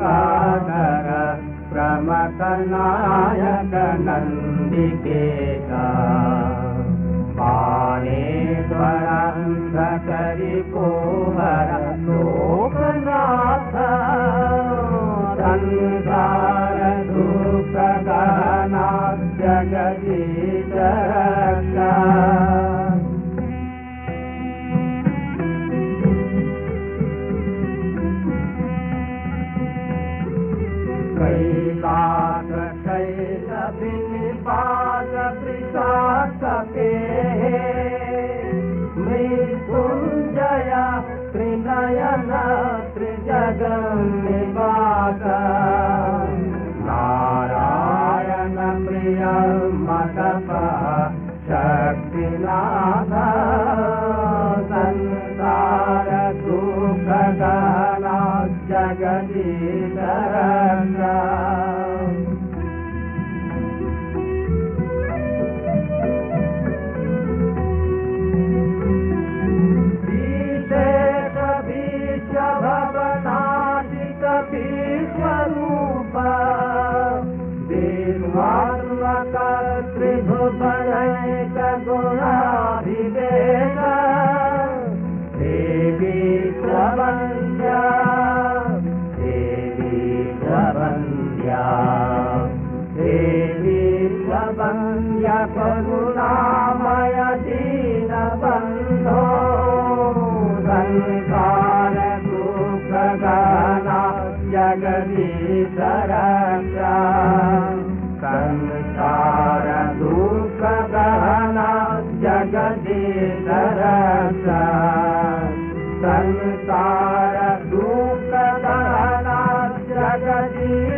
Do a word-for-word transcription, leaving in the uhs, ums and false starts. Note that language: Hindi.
सागर प्रमथ नायक नंदिकेता बाणेश्वर अंधकरि कोहर लोकनाथ संसार दुख गहना जगदीश रक्षा कैलास शैल विनिपात वृषासके मृत्युंजय त्रिनयन त्रिजगन्निवास नारायण प्रिय मदप शक्तिनाथ संसार दुख गहना जगदीश रक्षा विशेष विश्व भवनाशिक विश्वरूप विश्वात्मक त्रिभुवनैक गुणाधिदेश देवी प्रवन्द्या देवी प्रवन्द्या देवी प्रवन्द्या करुणामय दीनबन्धो संसार दुःख गहना जगदीश रक्षा संसार दुःख गहना जगदीश रक्षा संसार दुःख गहना जगदीश